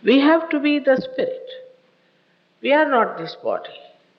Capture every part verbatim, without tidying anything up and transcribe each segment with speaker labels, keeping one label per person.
Speaker 1: We have to be the spirit. We are not this body.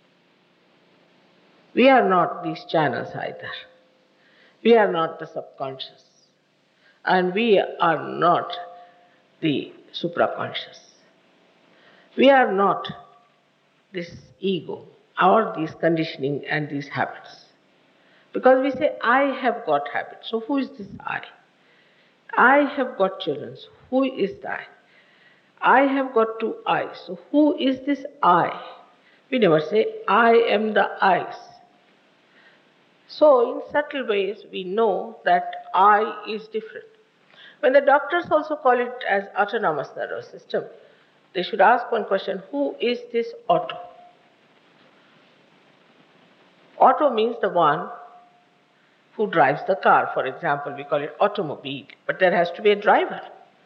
Speaker 1: We are not these channels either. We are not the subconscious. And we are not the supraconscious. We are not this ego or these conditioning and these habits. Because we say, I have got habits. So who is this I? I have got children. So who is I? I have got two eyes. So who is this I? We never say, I am the eyes. So in subtle ways, we know that I is different. When the doctors also call it as autonomous nervous system, they should ask one question, who is this auto? Auto means the one who drives the car. For example, we call it automobile, but there has to be a driver.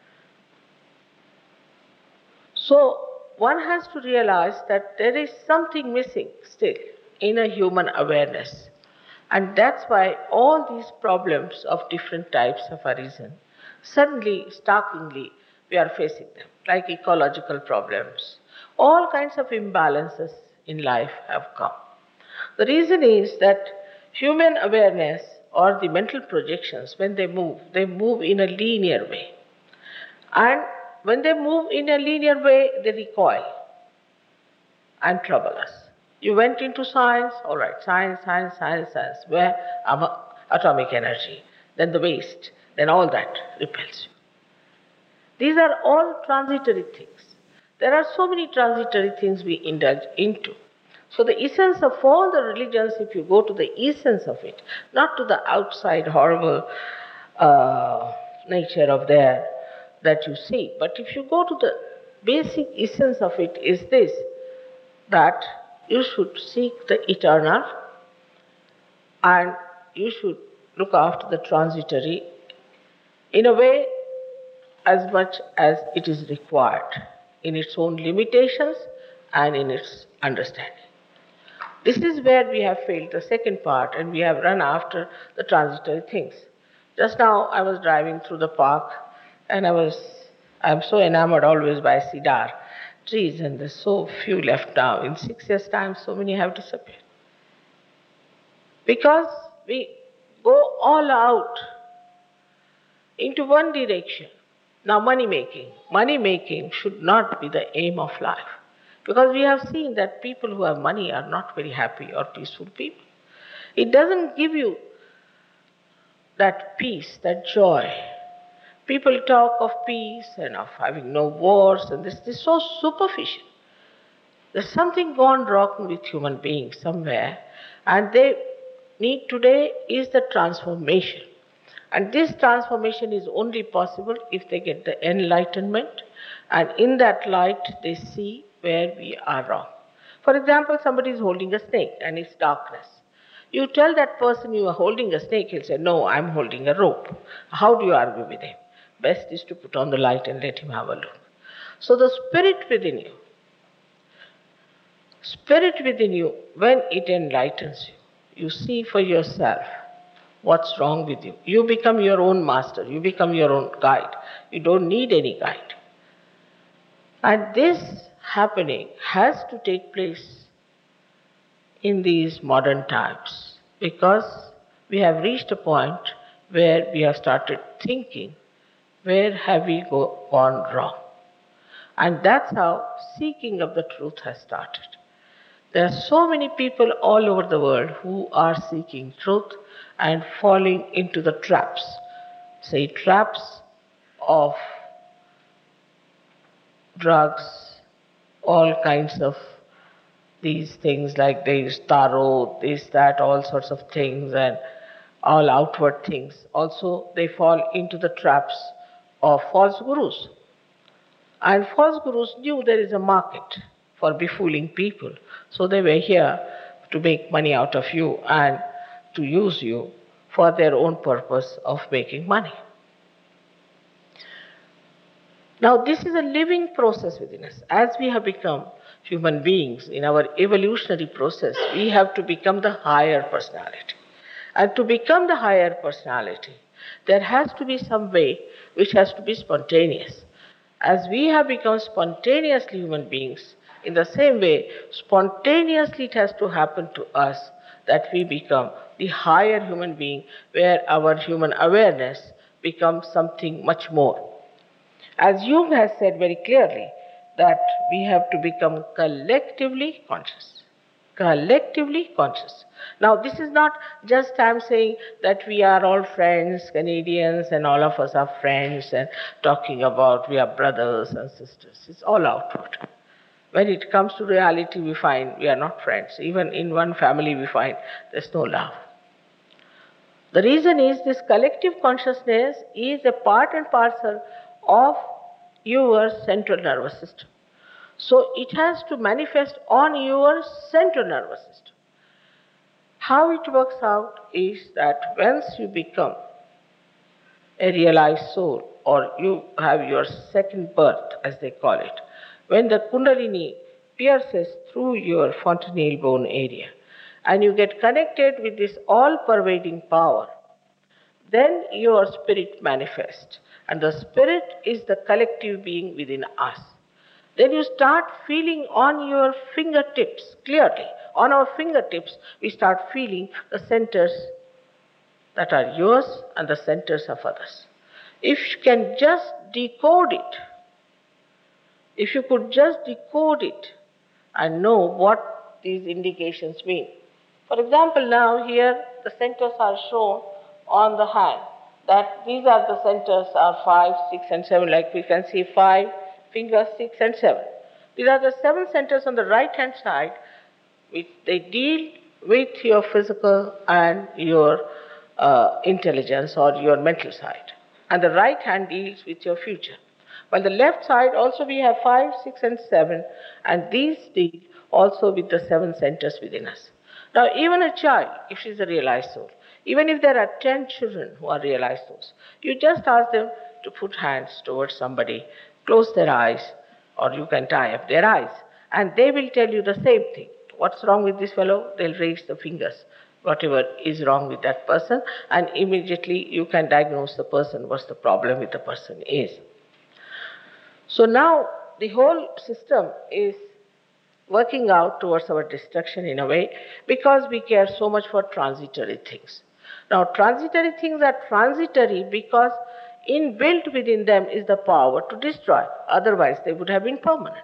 Speaker 1: So one has to realize that there is something missing still in a human awareness. And that's why all these problems of different types have arisen. Suddenly, starkingly, we are facing them, like ecological problems. All kinds of imbalances in life have come. The reason is that human awareness or the mental projections, when they move, they move in a linear way. And when they move in a linear way, they recoil and trouble us. You went into science, all right, science, science, science, science, where atomic energy, then the waste, then all that repels you. These are all transitory things. There are so many transitory things we indulge into. So the essence of all the religions, if you go to the essence of it, not to the outside horrible uh, nature of their that you see, but if you go to the basic essence of it, is this, that you should seek the eternal and you should look after the transitory in a way as much as it is required in its own limitations and in its understanding. This is where we have failed the second part, and we have run after the transitory things. Just now I was driving through the park and I was, I'm so enamored always by cedar trees, and there's so few left now. In six years' time, so many have disappeared. Because we go all out into one direction. Now, money making. Money making should not be the aim of life. Because we have seen that people who have money are not very happy or peaceful people. It doesn't give you that peace, that joy. People talk of peace and of having no wars, and this, this is so superficial. There's something gone wrong with human beings somewhere, and they need today is the transformation. And this transformation is only possible if they get the enlightenment, and in that light they see where we are wrong. For example, somebody is holding a snake and it's darkness. You tell that person you are holding a snake, he'll say, no, I'm holding a rope. How do you argue with him? Best is to put on the light and let him have a look. So the spirit within you, spirit within you, when it enlightens you, you see for yourself what's wrong with you. You become your own master. You become your own guide. You don't need any guide. And this happening has to take place in these modern times, because we have reached a point where we have started thinking, where have we go, gone wrong? And that's how seeking of the truth has started. There are so many people all over the world who are seeking truth and falling into the traps, say traps of drugs, all kinds of these things like this, tarot, this, that, all sorts of things, and all outward things. Also, they fall into the traps of false gurus. And false gurus knew there is a market for befooling people. So they were here to make money out of you and to use you for their own purpose of making money. Now, this is a living process within us. As we have become human beings in our evolutionary process, we have to become the higher personality. And to become the higher personality, there has to be some way which has to be spontaneous. As we have become spontaneously human beings, in the same way, spontaneously it has to happen to us that we become the higher human being, where our human awareness becomes something much more. As Jung has said very clearly, that we have to become collectively conscious. Collectively conscious. Now, this is not just I'm saying that we are all friends, Canadians, and all of us are friends, and talking about we are brothers and sisters. It's all outward. When it comes to reality, we find we are not friends. Even in one family, we find there's no love. The reason is this collective consciousness is a part and parcel of your central nervous system. So it has to manifest on your central nervous system. How it works out is that once you become a realized soul, or you have your second birth, as they call it, when the Kundalini pierces through your fontanelle bone area, and you get connected with this all-pervading power, then your spirit manifests. And the spirit is the collective being within us. Then you start feeling on your fingertips, clearly, on our fingertips, we start feeling the centers that are yours and the centers of others. If you can just decode it, if you could just decode it and know what these indications mean. For example, now here the centers are shown on the hand, that these are the centers are five, six, and seven, like we can see five fingers, six, and seven. These are the seven centers on the right hand side, which they deal with your physical and your uh, intelligence or your mental side. And the right hand deals with your future. While the left side also we have five, six, and seven, and these deal also with the seven centers within us. Now, even a child, if she's a realized soul, even if there are ten children who are realized souls, you just ask them to put hands towards somebody, close their eyes, or you can tie up their eyes, and they will tell you the same thing. What's wrong with this fellow? They'll raise the fingers, whatever is wrong with that person, and immediately you can diagnose the person, what the problem with the person is. So now the whole system is working out towards our destruction in a way because we care so much for transitory things. Now, transitory things are transitory because inbuilt within them is the power to destroy, otherwise, they would have been permanent.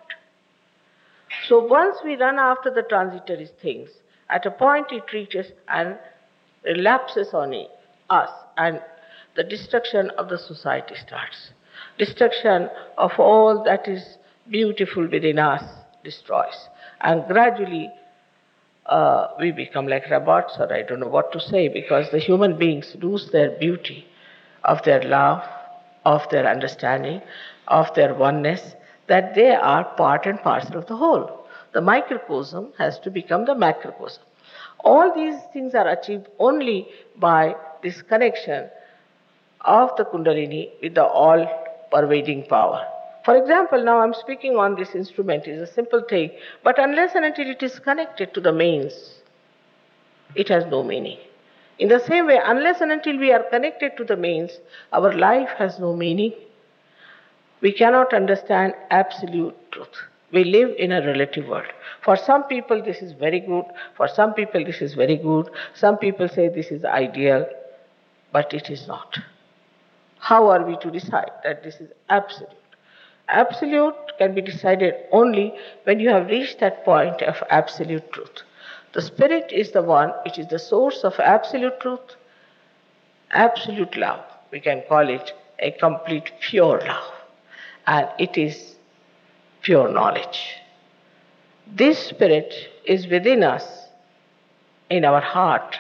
Speaker 1: So, once we run after the transitory things, at a point it reaches and relapses on us, and the destruction of the society starts. Destruction of all that is beautiful within us destroys. And gradually, uh, we become like robots, or I don't know what to say, because the human beings lose their beauty of their love, of their understanding, of their oneness, that they are part and parcel of the whole. The microcosm has to become the macrocosm. All these things are achieved only by this connection of the Kundalini with the all-pervading power. For example, now I'm speaking on this instrument, it's a simple thing, but unless and until it is connected to the mains, it has no meaning. In the same way, unless and until we are connected to the mains, our life has no meaning. We cannot understand absolute truth. We live in a relative world. For some people, this is very good. For some people, this is very good. Some people say this is ideal, but it is not. How are we to decide that this is absolute? Absolute can be decided only when you have reached that point of absolute truth. The spirit is the one which is the source of absolute truth, absolute love. We can call it a complete pure love. And it is pure knowledge. This spirit is within us, in our heart.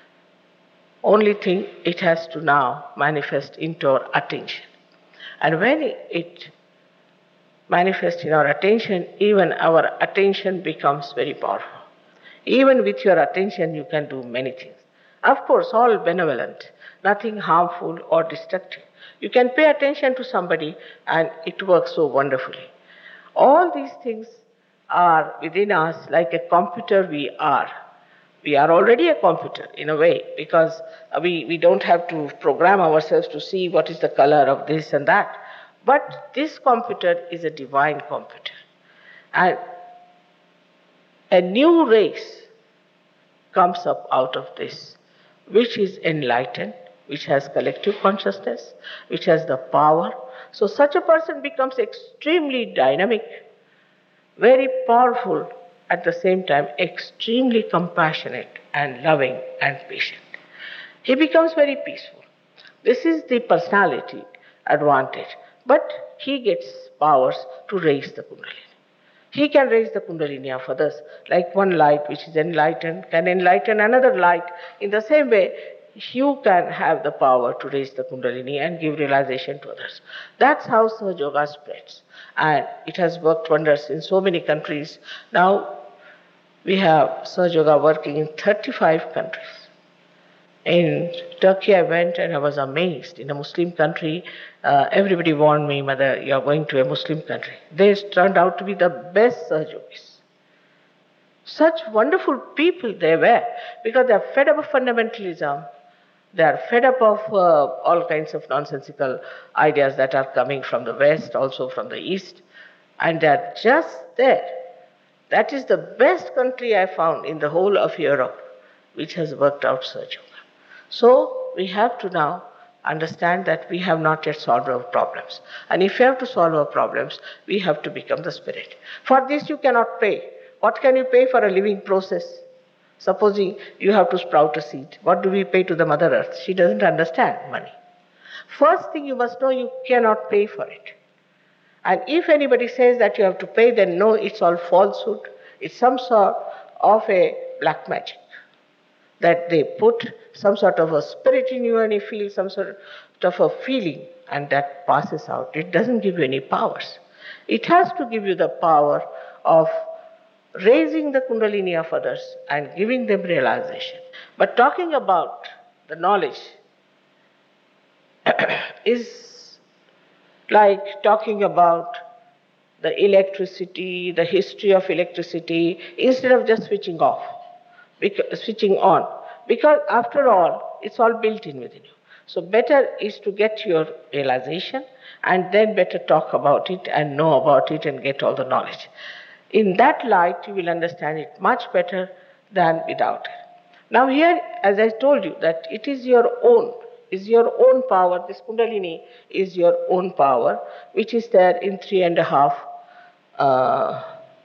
Speaker 1: Only thing, it has to now manifest into our attention. And when it manifests in our attention, even our attention becomes very powerful. Even with your attention, you can do many things. Of course, all benevolent, nothing harmful or destructive. You can pay attention to somebody and it works so wonderfully. All these things are within us like a computer we are. We are already a computer in a way because we, we don't have to program ourselves to see what is the color of this and that. But this computer is a divine computer. And a new race comes up out of this, which is enlightened, which has collective consciousness, which has the power. So such a person becomes extremely dynamic, very powerful, at the same time extremely compassionate and loving and patient. He becomes very peaceful. This is the personality advantage. But he gets powers to raise the Kundalini. He can raise the Kundalini of others, like one light which is enlightened can enlighten another light. In the same way, you can have the power to raise the Kundalini and give realization to others. That's how Sahaja Yoga spreads. And it has worked wonders in so many countries. Now, we have Sahaja Yoga working in thirty-five countries. In Turkey, I went and I was amazed. In a Muslim country, uh, everybody warned me, Mother, you are going to a Muslim country. They turned out to be the best Sahaja Yogis. Such wonderful people they were, because they are fed up of fundamentalism. They are fed up of uh, all kinds of nonsensical ideas that are coming from the West, also from the East. And they are just there. That is the best country I found in the whole of Europe, which has worked out Sahaja Yoga. So we have to now understand that we have not yet solved our problems. And if we have to solve our problems, we have to become the spirit. For this you cannot pay. What can you pay for a living process? Supposing you have to sprout a seed. What do we pay to the Mother Earth? She doesn't understand money. First thing you must know, you cannot pay for it. And if anybody says that you have to pay, then no, it's all falsehood. It's some sort of a black magic. That they put some sort of a spirit in you and you feel some sort of a feeling and that passes out. It doesn't give you any powers. It has to give you the power of raising the Kundalini of others and giving them realization. But talking about the knowledge is like talking about the electricity, the history of electricity, instead of just switching off. Because, switching on, because after all, it's all built in within you. So better is to get your realization and then better talk about it and know about it and get all the knowledge. In that light, you will understand it much better than without it. Now here, as I told you, that it is your own, is your own power, this Kundalini is your own power, which is there in three and a half uh,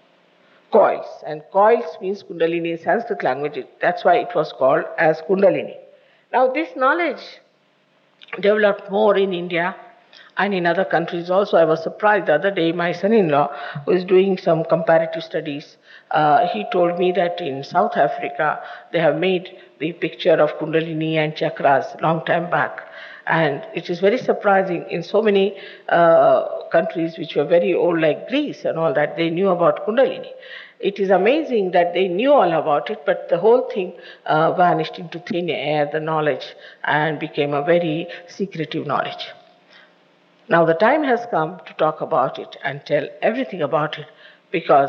Speaker 1: coils. And coils means Kundalini in Sanskrit language. That's why it was called as Kundalini. Now this knowledge developed more in India and in other countries also. I was surprised the other day, my son-in-law, who is doing some comparative studies, uh, he told me that in South Africa, they have made the picture of Kundalini and chakras long time back. And it is very surprising, in so many uh, countries which were very old, like Greece and all that, they knew about Kundalini. It is amazing that they knew all about it, but the whole thing uh, vanished into thin air, the knowledge, and became a very secretive knowledge. Now the time has come to talk about it and tell everything about it, because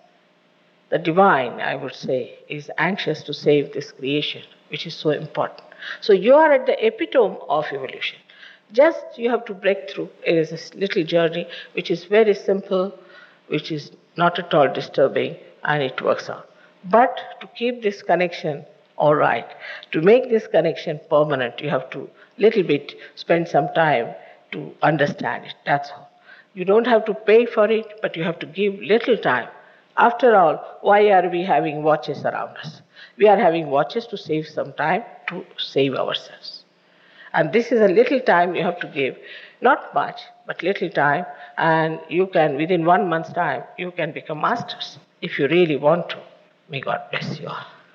Speaker 1: the divine, I would say, is anxious to save this creation, which is so important. So you are at the epitome of evolution. Just you have to break through. It is a little journey which is very simple, which is not at all disturbing, and it works out. But to keep this connection all right, to make this connection permanent, you have to little bit spend some time to understand it. That's all. You don't have to pay for it, but you have to give little time. After all, why are we having watches around us? We are having watches to save some time, to save ourselves. And this is a little time you have to give. Not much, but little time, and you can, within one month's time, you can become masters if you really want to. May God bless you all.